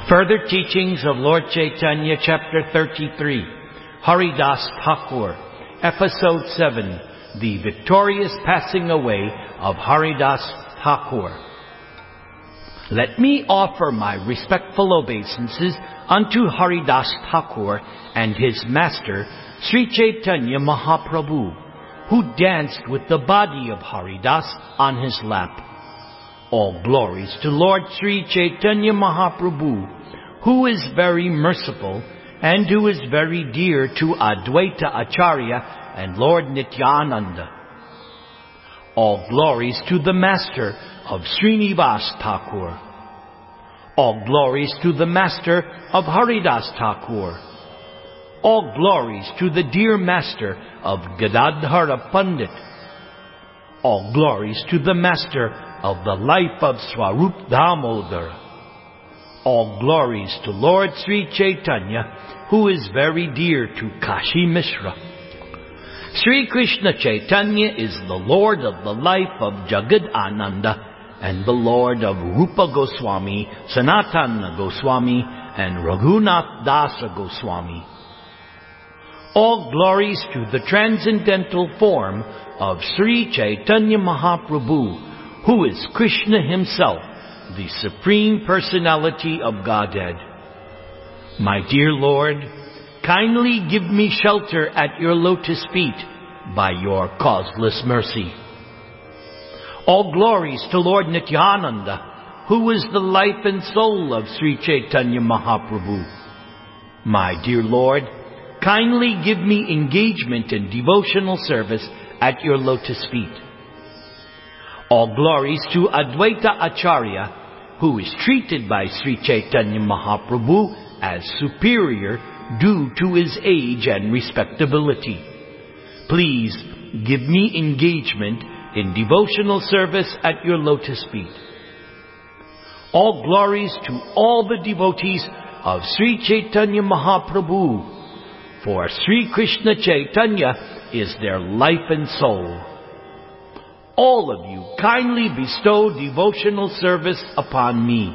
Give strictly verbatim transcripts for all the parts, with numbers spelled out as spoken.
Further teachings of Lord Chaitanya, Chapter thirty-three, Haridas Thakur, Episode seven, The Victorious Passing Away of Haridas Thakur. Let me offer my respectful obeisances unto Haridas Thakur and his master, Sri Chaitanya Mahaprabhu, who danced with the body of Haridas on his lap. All glories to Lord Sri Chaitanya Mahaprabhu, who is very merciful and who is very dear to Advaita Acharya and Lord Nityananda. All glories to the master of Srinivas Thakur. All glories to the master of Haridas Thakur. All glories to the dear master of Gadadhara Pandit. All glories to the master of the life of Swarup Damodara. All glories to Lord Sri Chaitanya, who is very dear to Kashi Mishra. Sri Krishna Chaitanya is the Lord of the life of Jagad Ananda and the Lord of Rupa Goswami, Sanatana Goswami, and Raghunath Dasa Goswami. All glories to the transcendental form of Sri Chaitanya Mahaprabhu, who is Krishna himself, the Supreme Personality of Godhead. My dear Lord, kindly give me shelter at your lotus feet by your causeless mercy. All glories to Lord Nityananda, who is the life and soul of Sri Chaitanya Mahaprabhu. My dear Lord, kindly give me engagement in devotional service at your lotus feet. All glories to Advaita Acharya, who is treated by Sri Chaitanya Mahaprabhu as superior due to his age and respectability. Please give me engagement in devotional service at your lotus feet. All glories to all the devotees of Sri Chaitanya Mahaprabhu, for Sri Krishna Chaitanya is their life and soul. All of you kindly bestow devotional service upon me.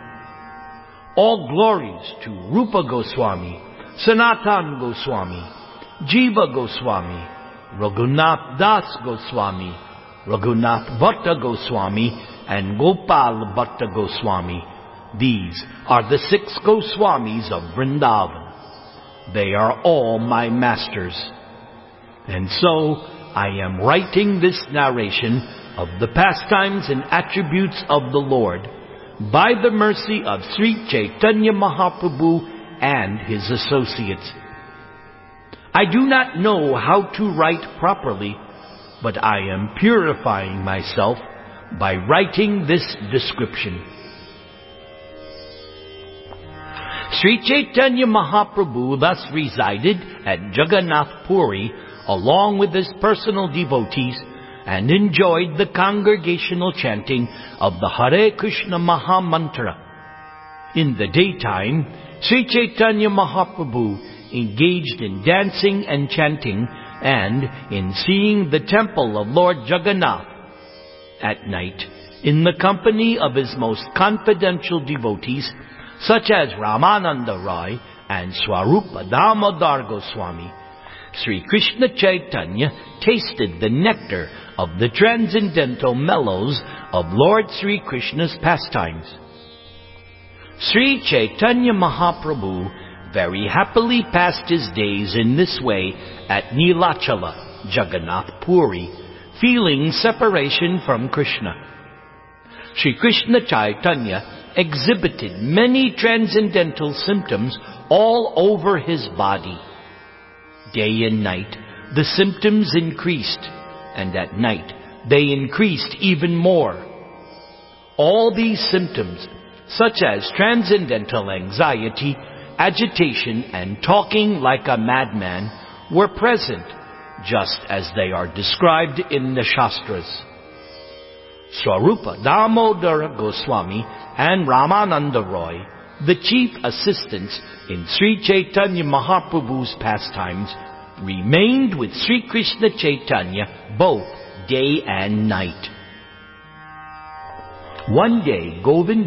All glories to Rupa Goswami, Sanatan Goswami, Jiva Goswami, Raghunath Das Goswami, Raghunath Bhatta Goswami, and Gopal Bhatta Goswami. These are the six Goswamis of Vrindavan. They are all my masters. And so, I am writing this narration of the pastimes and attributes of the Lord by the mercy of Sri Chaitanya Mahaprabhu and his associates. I do not know how to write properly, but I am purifying myself by writing this description. Sri Chaitanya Mahaprabhu thus resided at Jagannath Puri along with his personal devotees, and enjoyed the congregational chanting of the Hare Krishna Maha Mantra. In the daytime, Sri Chaitanya Mahaprabhu engaged in dancing and chanting and in seeing the temple of Lord Jagannath. At night, in the company of his most confidential devotees, such as Ramananda Roy and Swarupa Damodar Goswami, Sri Krishna Chaitanya tasted the nectar of the transcendental mellows of Lord Sri Krishna's pastimes. Sri Chaitanya Mahaprabhu very happily passed his days in this way at Nilachala, Jagannath Puri, feeling separation from Krishna. Sri Krishna Chaitanya exhibited many transcendental symptoms all over his body. Day and night, the symptoms increased, and at night, they increased even more. All these symptoms, such as transcendental anxiety, agitation, and talking like a madman, were present, just as they are described in the Shastras. Swarupa Damodara Goswami and Ramananda Roy, the chief assistants in Sri Chaitanya Mahaprabhu's pastimes, remained with Sri Krishna Chaitanya both day and night. One day, Govinda,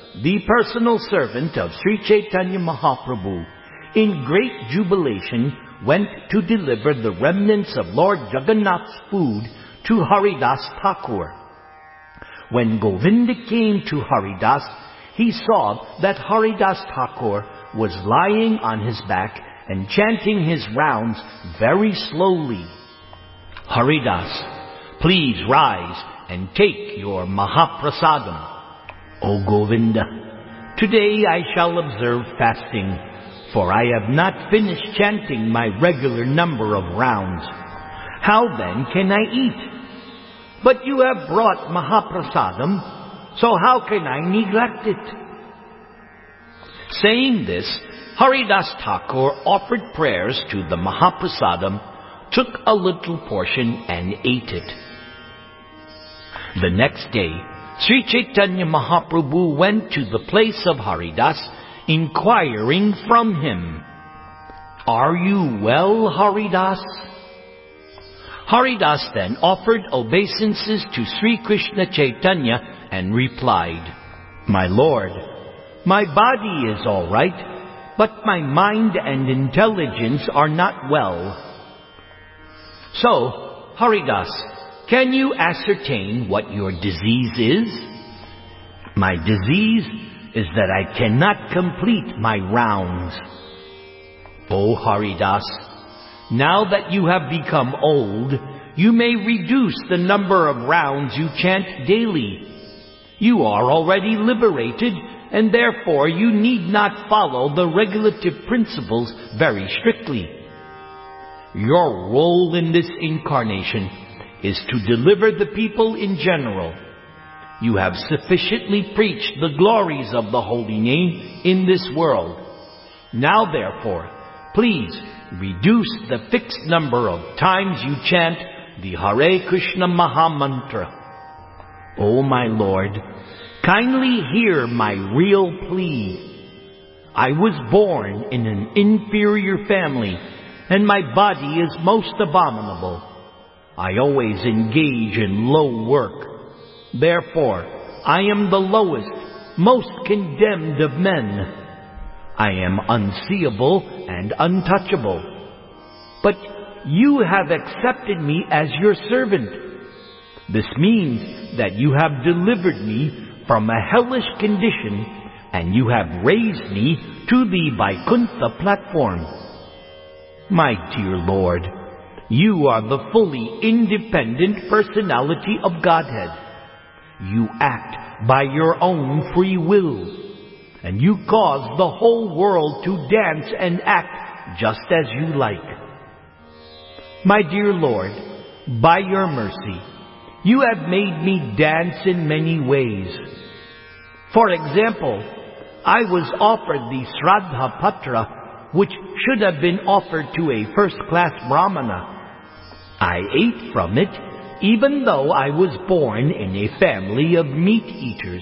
the personal servant of Sri Chaitanya Mahaprabhu, in great jubilation went to deliver the remnants of Lord Jagannath's food to Haridas Thakur. When Govinda came to Haridas, he saw that Haridas Thakur was lying on his back and chanting his rounds very slowly. Haridas, please rise and take your Mahaprasadam. O Govinda, today I shall observe fasting, for I have not finished chanting my regular number of rounds. How then can I eat? But you have brought Mahaprasadam, so how can I neglect it? Saying this, Haridas Thakur offered prayers to the Mahaprasadam, took a little portion and ate it. The next day, Sri Chaitanya Mahaprabhu went to the place of Haridas, inquiring from him, "Are you well, Haridas?" Haridas then offered obeisances to Sri Krishna Chaitanya and replied, "My Lord, my body is all right, but my mind and intelligence are not well." So, Haridas, can you ascertain what your disease is? My disease is that I cannot complete my rounds. O Haridas, now that you have become old, you may reduce the number of rounds you chant daily. You are already liberated, and therefore you need not follow the regulative principles very strictly. Your role in this incarnation is to deliver the people in general. You have sufficiently preached the glories of the holy name in this world. Now therefore, please reduce the fixed number of times you chant the Hare Krishna Maha Mantra. O my Lord, kindly hear my real plea. I was born in an inferior family, and my body is most abominable. I always engage in low work. Therefore, I am the lowest, most condemned of men. I am unseeable and untouchable. But you have accepted me as your servant. This means that you have delivered me from a hellish condition, and you have raised me to the Vaikuntha platform. My dear Lord, you are the fully independent personality of Godhead. You act by your own free will, and you cause the whole world to dance and act just as you like. My dear Lord, by your mercy, you have made me dance in many ways. For example, I was offered the Shraddha Patra, which should have been offered to a first-class Brahmana. I ate from it, even though I was born in a family of meat-eaters.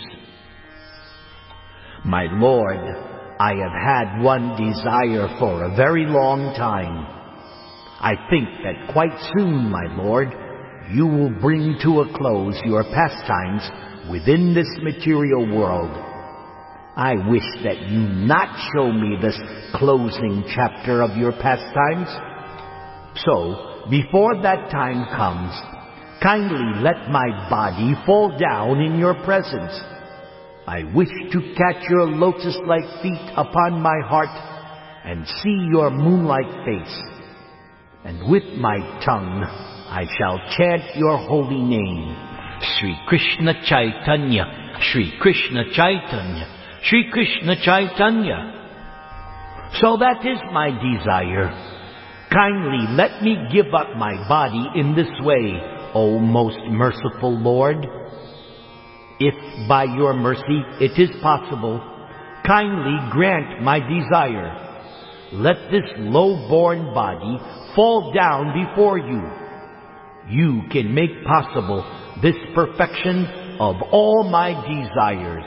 My Lord, I have had one desire for a very long time. I think that quite soon, my Lord, you will bring to a close your pastimes within this material world. I wish that you not show me this closing chapter of your pastimes. So, before that time comes, kindly let my body fall down in your presence. I wish to catch your lotus-like feet upon my heart and see your moon-like face. And with my tongue I shall chant your holy name. Sri Krishna Chaitanya, Sri Krishna Chaitanya, Sri Krishna Chaitanya. So that is my desire. Kindly let me give up my body in this way, O most merciful Lord. If by your mercy it is possible, kindly grant my desire. Let this low-born body fall down before you. You can make possible this perfection of all my desires.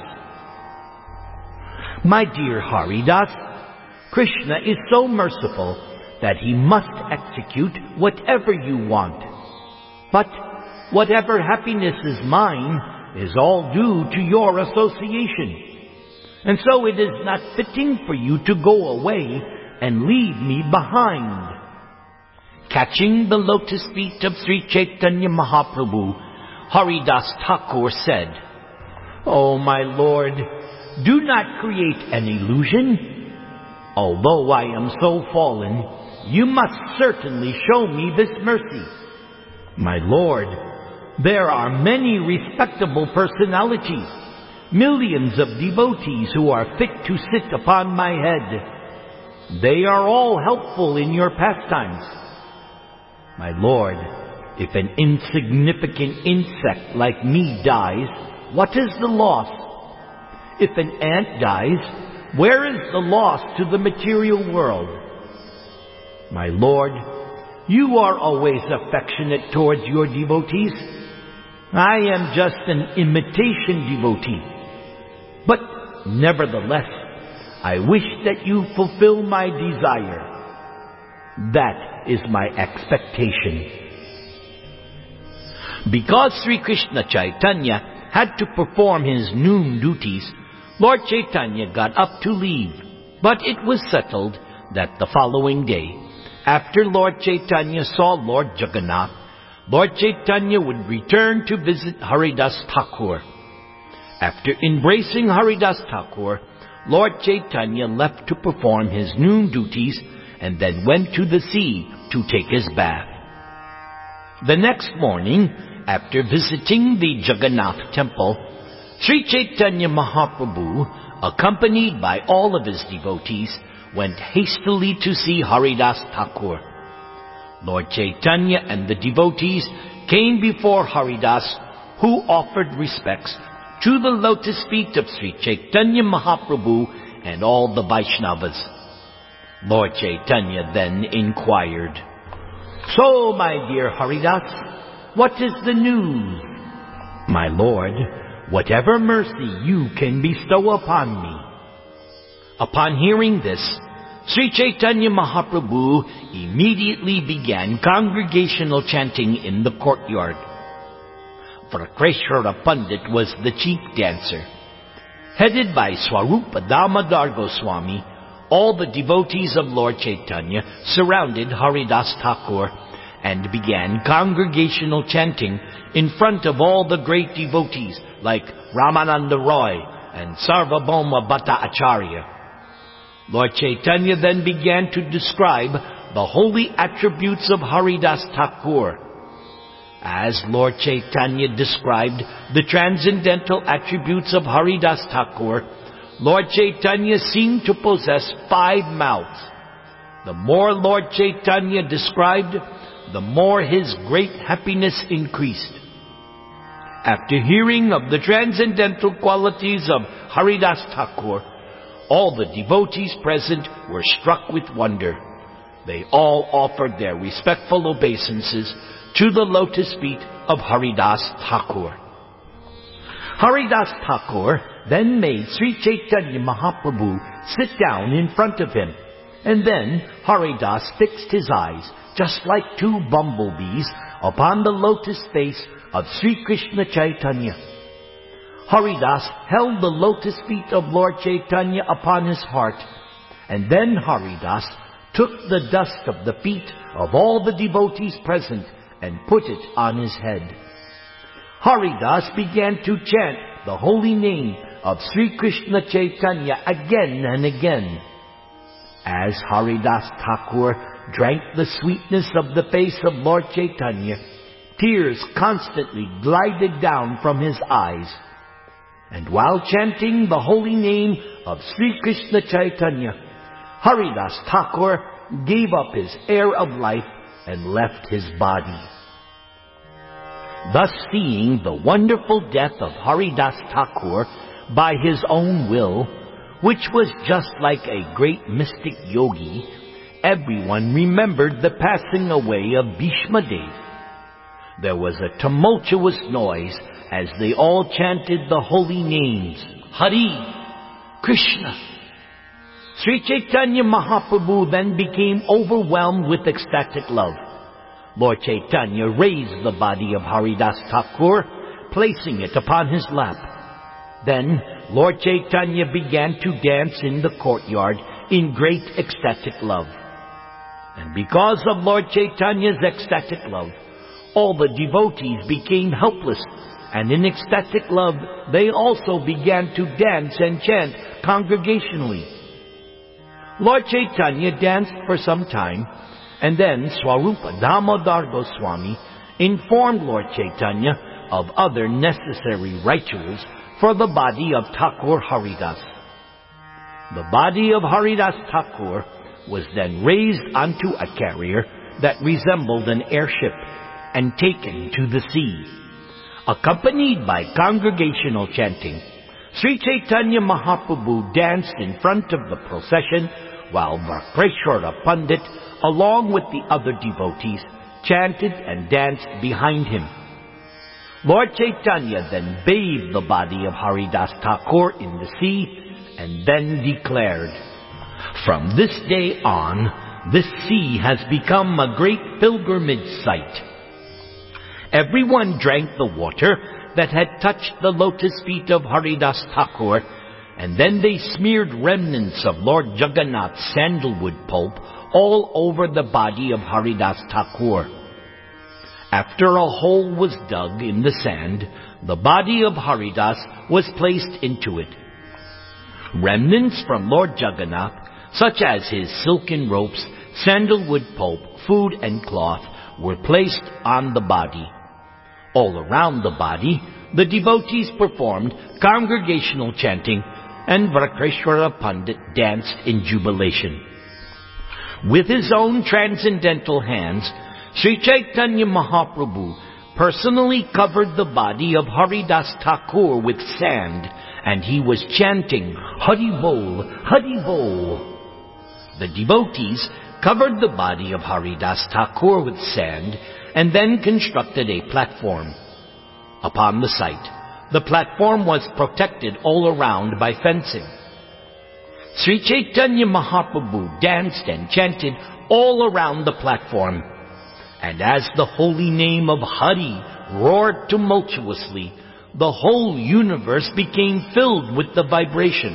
My dear Haridas, Krishna is so merciful that he must execute whatever you want. But whatever happiness is mine is all due to your association. and so it is not fitting for you to go away and leave me behind." Catching the lotus feet of Sri Chaitanya Mahaprabhu, Haridas Thakur said, "Oh my Lord, do not create an illusion. Although I am so fallen, you must certainly show me this mercy. My Lord, there are many respectable personalities, millions of devotees who are fit to sit upon my head. They are all helpful in your pastimes. My Lord, if an insignificant insect like me dies, what is the loss? If an ant dies, where is the loss to the material world? My Lord, you are always affectionate towards your devotees. I am just an imitation devotee. But nevertheless, I wish that you fulfill my desire. That is my expectation." Because Sri Krishna Chaitanya had to perform his noon duties, Lord Chaitanya got up to leave. But it was settled that the following day, after Lord Chaitanya saw Lord Jagannath, Lord Chaitanya would return to visit Haridas Thakur. After embracing Haridas Thakur, Lord Chaitanya left to perform his noon duties and then went to the sea to take his bath. The next morning, after visiting the Jagannath temple, Sri Chaitanya Mahaprabhu, accompanied by all of his devotees, went hastily to see Haridas Thakur. Lord Chaitanya and the devotees came before Haridas, who offered respects to the lotus feet of Sri Chaitanya Mahaprabhu and all the Vaishnavas. Lord Chaitanya then inquired, "So, my dear Haridas, what is the news?" "My Lord, whatever mercy you can bestow upon me." Upon hearing this, Sri Chaitanya Mahaprabhu immediately began congregational chanting in the courtyard. Vrakreshwara Pandit was the chief dancer. Headed by Swarupa Damodar Goswami, all the devotees of Lord Chaitanya surrounded Haridas Thakur and began congregational chanting in front of all the great devotees like Ramananda Roy and Sarvabhauma Bhatta Acharya. Lord Chaitanya then began to describe the holy attributes of Haridas Thakur. As Lord Chaitanya described the transcendental attributes of Haridas Thakur, Lord Chaitanya seemed to possess five mouths. The more Lord Chaitanya described, the more his great happiness increased. After hearing of the transcendental qualities of Haridas Thakur, all the devotees present were struck with wonder. They all offered their respectful obeisances to the lotus feet of Haridas Thakur. Haridas Thakur then made Sri Chaitanya Mahaprabhu sit down in front of him, and then Haridas fixed his eyes, just like two bumblebees, upon the lotus face of Sri Krishna Chaitanya. Haridas held the lotus feet of Lord Chaitanya upon his heart, and then Haridas took the dust of the feet of all the devotees present and put it on his head. Haridas began to chant the holy name of Sri Krishna Chaitanya again and again. As Haridas Thakur drank the sweetness of the face of Lord Chaitanya, tears constantly glided down from his eyes. And while chanting the holy name of Sri Krishna Chaitanya, Haridas Thakur gave up his air of life and left his body. Thus, seeing the wonderful death of Haridas Thakur by his own will, which was just like a great mystic yogi, everyone remembered the passing away of Bhishma Dev. There was a tumultuous noise as they all chanted the holy names, Hari, Krishna. Sri Chaitanya Mahaprabhu then became overwhelmed with ecstatic love. Lord Chaitanya raised the body of Haridas Thakur, placing it upon his lap. Then Lord Chaitanya began to dance in the courtyard in great ecstatic love. And because of Lord Chaitanya's ecstatic love, all the devotees became helpless, and in ecstatic love they also began to dance and chant congregationally. Lord Chaitanya danced for some time, and then Swarupa Damodar Goswami informed Lord Chaitanya of other necessary rituals for the body of Thakur Haridas. The body of Haridas Thakur was then raised onto a carrier that resembled an airship and taken to the sea. Accompanied by congregational chanting, Sri Chaitanya Mahaprabhu danced in front of the procession while Vakreshwara Pandit, along with the other devotees, chanted and danced behind him. Lord Chaitanya then bathed the body of Haridas Thakur in the sea and then declared, "From this day on, this sea has become a great pilgrimage site." Everyone drank the water that had touched the lotus feet of Haridas Thakur, and then they smeared remnants of Lord Jagannath's sandalwood pulp all over the body of Haridas Thakur. After a hole was dug in the sand, the body of Haridas was placed into it. Remnants from Lord Jagannath, such as his silken ropes, sandalwood pulp, food and cloth, were placed on the body. All around the body, the devotees performed congregational chanting, and Vakreshwara Pandit danced in jubilation. With his own transcendental hands, Sri Chaitanya Mahaprabhu personally covered the body of Haridas Thakur with sand, and he was chanting, "Hari Bol, Hari Bol." The devotees covered the body of Haridas Thakur with sand and then constructed a platform. Upon the site, the platform was protected all around by fencing. Sri Chaitanya Mahaprabhu danced and chanted all around the platform, and as the holy name of Hari roared tumultuously, the whole universe became filled with the vibration.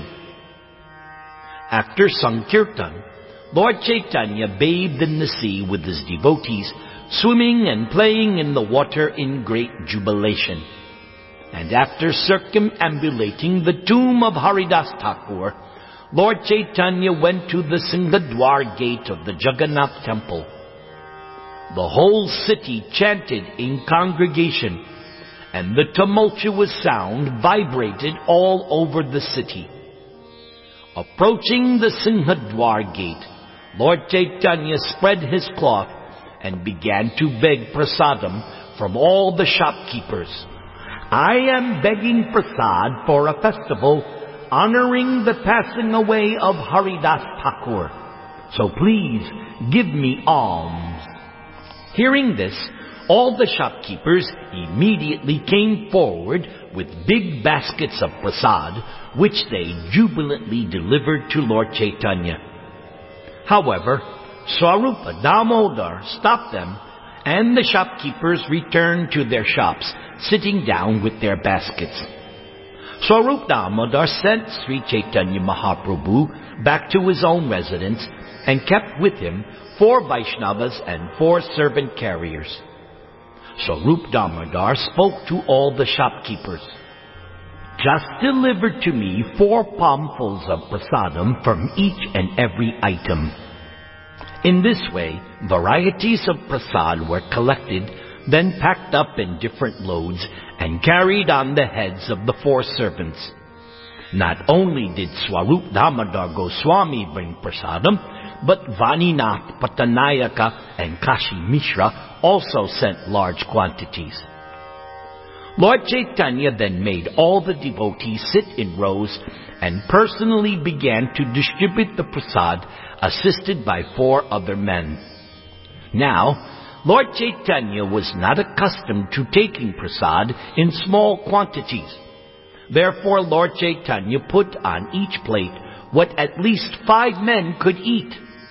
After Sankirtan, Lord Chaitanya bathed in the sea with his devotees, swimming and playing in the water in great jubilation. And after circumambulating the tomb of Haridas Thakur, Lord Chaitanya went to the Singhadwar gate of the Jagannath temple. The whole city chanted in congregation, and the tumultuous sound vibrated all over the city. Approaching the Singhadwar gate, Lord Chaitanya spread his cloth and began to beg prasadam from all the shopkeepers. "I am begging prasad for a festival honoring the passing away of Haridas Thakur. So please give me alms." Hearing this, all the shopkeepers immediately came forward with big baskets of prasad, which they jubilantly delivered to Lord Chaitanya. However, Swarupa Damodar stopped them, and the shopkeepers returned to their shops, sitting down with their baskets. Swarupa Damodar sent Sri Chaitanya Mahaprabhu back to his own residence and kept with him four Vaishnavas and four servant carriers. Swarupa Damodar spoke to all the shopkeepers. "Just deliver to me four palmfuls of prasadam from each and every item." In this way, varieties of prasad were collected, then packed up in different loads and carried on the heads of the four servants. Not only did Swarupa Damodar Goswami bring prasadam, but Vaninath, Patanayaka, and Kashi Mishra also sent large quantities. Lord Chaitanya then made all the devotees sit in rows and personally began to distribute the prasad, assisted by four other men. Now, Lord Chaitanya was not accustomed to taking prasad in small quantities. Therefore, Lord Chaitanya put on each plate what at least five men could eat.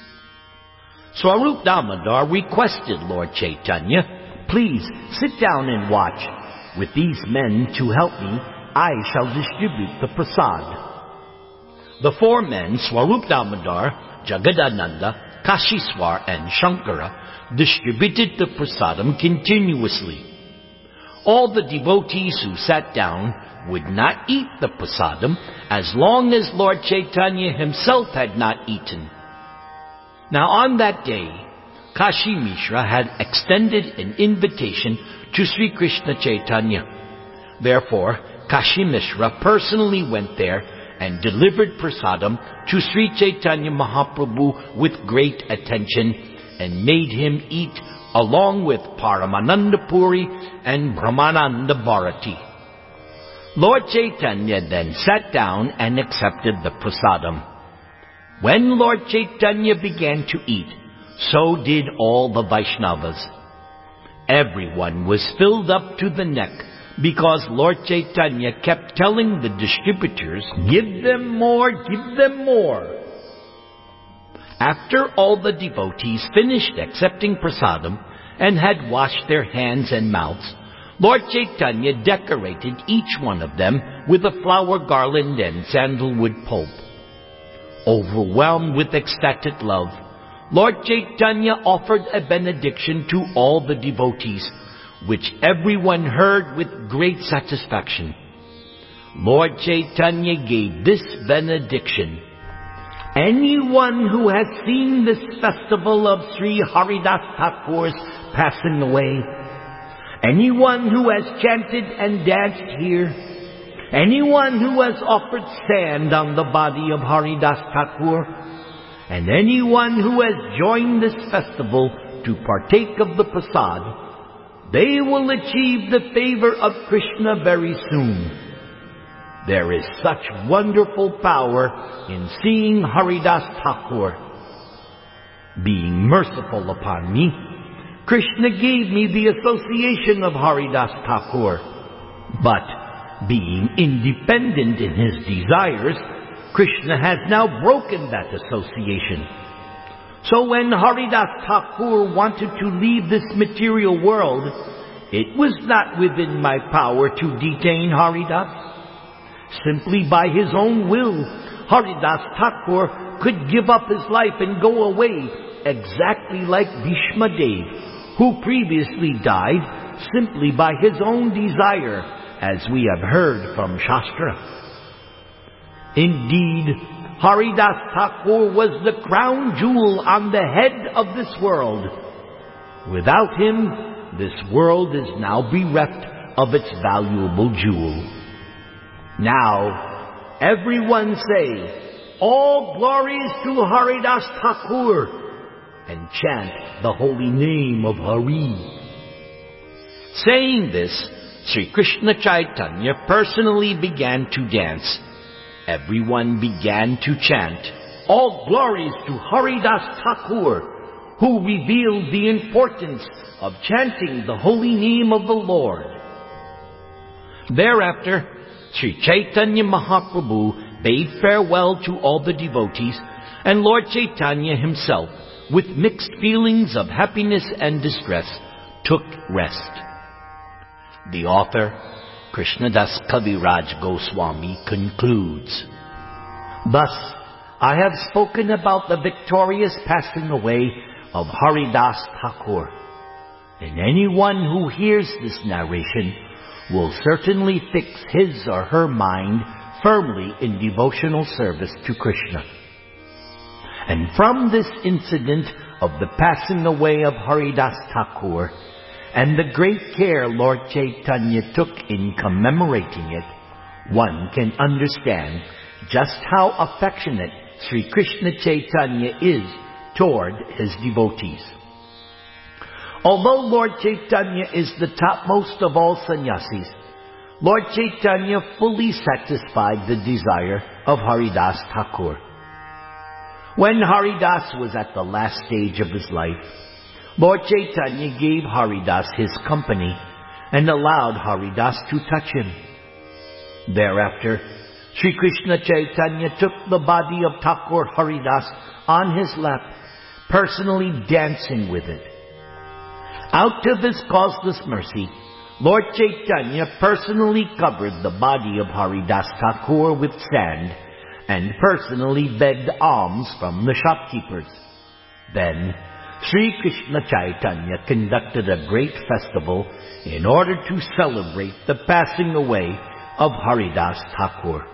Swarupa Damodar requested Lord Chaitanya, "Please sit down and watch. With these men to help me, I shall distribute the prasad." The four men, Swarup Damodar, Jagadananda, Kashishwar, and Shankara, distributed the prasadam continuously. All the devotees who sat down would not eat the prasadam as long as Lord Chaitanya himself had not eaten. Now on that day, Kashi Mishra had extended an invitation to Sri Krishna Chaitanya. Therefore, Kashi Mishra personally went there and delivered prasadam to Sri Chaitanya Mahaprabhu with great attention and made him eat along with Paramananda Puri and Brahmananda Bharati. Lord Chaitanya then sat down and accepted the prasadam. When Lord Chaitanya began to eat, so did all the Vaishnavas. Everyone was filled up to the neck because Lord Chaitanya kept telling the distributors, "Give them more, give them more." After all the devotees finished accepting prasadam and had washed their hands and mouths, Lord Chaitanya decorated each one of them with a flower garland and sandalwood pulp. Overwhelmed with ecstatic love, Lord Chaitanya offered a benediction to all the devotees, which everyone heard with great satisfaction. Lord Chaitanya gave this benediction: "Anyone who has seen this festival of Sri Haridas Thakur's passing away, anyone who has chanted and danced here, anyone who has offered sand on the body of Haridas Thakur, and anyone who has joined this festival to partake of the prasad, they will achieve the favor of Krishna very soon. There is such wonderful power in seeing Haridas Thakur. Being merciful upon me, Krishna gave me the association of Haridas Thakur. But being independent in his desires, Krishna has now broken that association. So when Haridas Thakur wanted to leave this material world, it was not within my power to detain Haridas. Simply by his own will, Haridas Thakur could give up his life and go away, exactly like Bhishma Dev, who previously died simply by his own desire, as we have heard from Shastra. Indeed, Haridas Thakur was the crown jewel on the head of this world. Without him, this world is now bereft of its valuable jewel. Now, everyone say, "All glories to Haridas Thakur," and chant the holy name of Hari. Saying this, Sri Krishna Chaitanya personally began to dance. Everyone began to chant, "All glories to Haridas Thakur," who revealed the importance of chanting the holy name of the Lord. Thereafter, Sri Chaitanya Mahaprabhu bade farewell to all the devotees, and Lord Chaitanya himself, with mixed feelings of happiness and distress, took rest. The author, Krishnadas Kaviraj Goswami, concludes, "Thus, I have spoken about the victorious passing away of Haridas Thakur, and anyone who hears this narration will certainly fix his or her mind firmly in devotional service to Krishna. And from this incident of the passing away of Haridas Thakur, and the great care Lord Chaitanya took in commemorating it, one can understand just how affectionate Sri Krishna Chaitanya is toward his devotees. Although Lord Chaitanya is the topmost of all sannyasis, Lord Chaitanya fully satisfied the desire of Haridas Thakur. When Haridas was at the last stage of his life, Lord Chaitanya gave Haridas his company and allowed Haridas to touch him. Thereafter, Sri Krishna Chaitanya took the body of Thakur Haridas on his lap, personally dancing with it. Out of his causeless mercy, Lord Chaitanya personally covered the body of Haridas Thakur with sand and personally begged alms from the shopkeepers. Then, Sri Krishna Chaitanya conducted a great festival in order to celebrate the passing away of Haridas Thakur.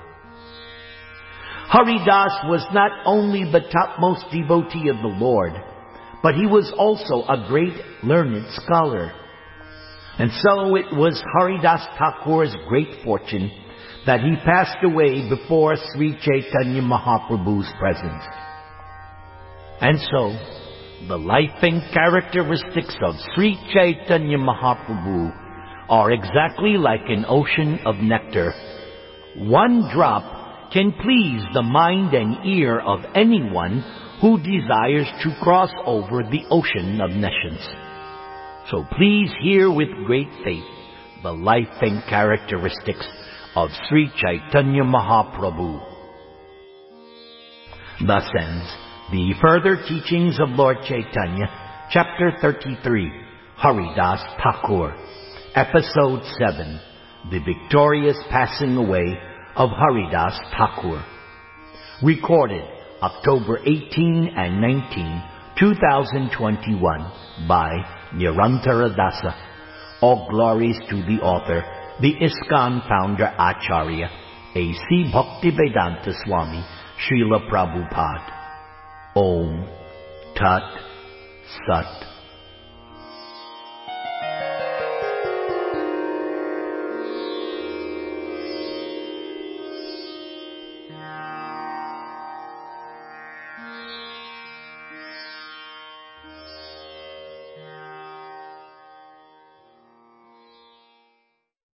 Haridas was not only the topmost devotee of the Lord, but he was also a great learned scholar. And so it was Haridas Thakur's great fortune that he passed away before Sri Chaitanya Mahaprabhu's presence. And so, the life and characteristics of Sri Chaitanya Mahaprabhu are exactly like an ocean of nectar. One drop can please the mind and ear of anyone who desires to cross over the ocean of nescience. So please hear with great faith the life and characteristics of Sri Chaitanya Mahaprabhu. Thus ends the further teachings of Lord Chaitanya, Chapter thirty-three, Haridas Thakur, Episode seven, The Victorious Passing Away of Haridas Thakur. Recorded October eighteenth and nineteenth, two thousand twenty-one by Nirantara Dasa. All glories to the author, the ISKCON founder Acharya, A C Bhaktivedanta Swami, Srila Prabhupada. Om Tat Sat.